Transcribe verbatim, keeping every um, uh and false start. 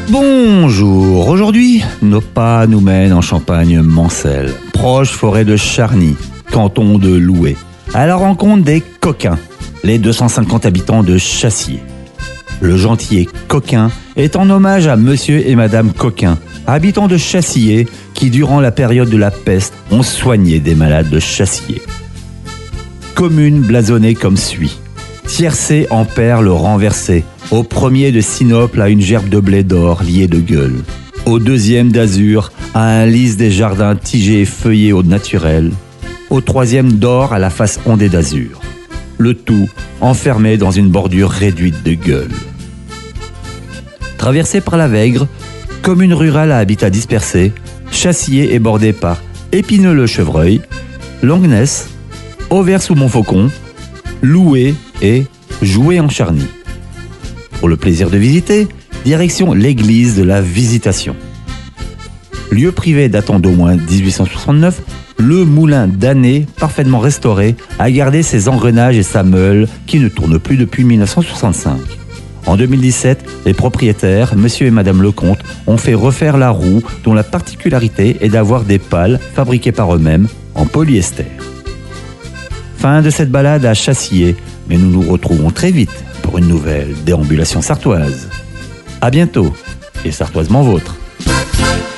Bonjour, aujourd'hui, nos pas nous mènent en Champagne-Mancelle, proche forêt de Charny, canton de Loué, à la rencontre des Coquins, les deux cent cinquante habitants de Chassier. Le gentillet Coquin est en hommage à Monsieur et Madame Coquin, habitants de Chassier, qui durant la période de la peste ont soigné des malades de Chassier. Commune blasonnée comme suit. Tiercé en perles renversées, au premier de sinople à une gerbe de blé d'or liée de gueule, au deuxième d'azur à un lys des jardins tigés et feuillés au naturel, au troisième d'or à la face ondée d'azur, le tout enfermé dans une bordure réduite de gueule. Traversée par la Vègre, commune rurale à habitat dispersé, Chassier est bordé par Épineux-le-Chevreuil, Langness, Auvers-sous-Montfaucon, Loué et Joué-en-Charny. Pour le plaisir de visiter, direction l'église de la Visitation. Lieu privé datant d'au moins dix-huit cent soixante-neuf, le moulin d'Année, parfaitement restauré, a gardé ses engrenages et sa meule qui ne tournent plus depuis mille neuf cent soixante-cinq. En deux mille dix-sept, les propriétaires, Monsieur et Madame Lecomte, ont fait refaire la roue dont la particularité est d'avoir des pales fabriquées par eux-mêmes en polyester. Fin de cette balade à Chassier, mais nous nous retrouvons très vite pour une nouvelle déambulation sartoise. À bientôt, et sartoisement vôtre.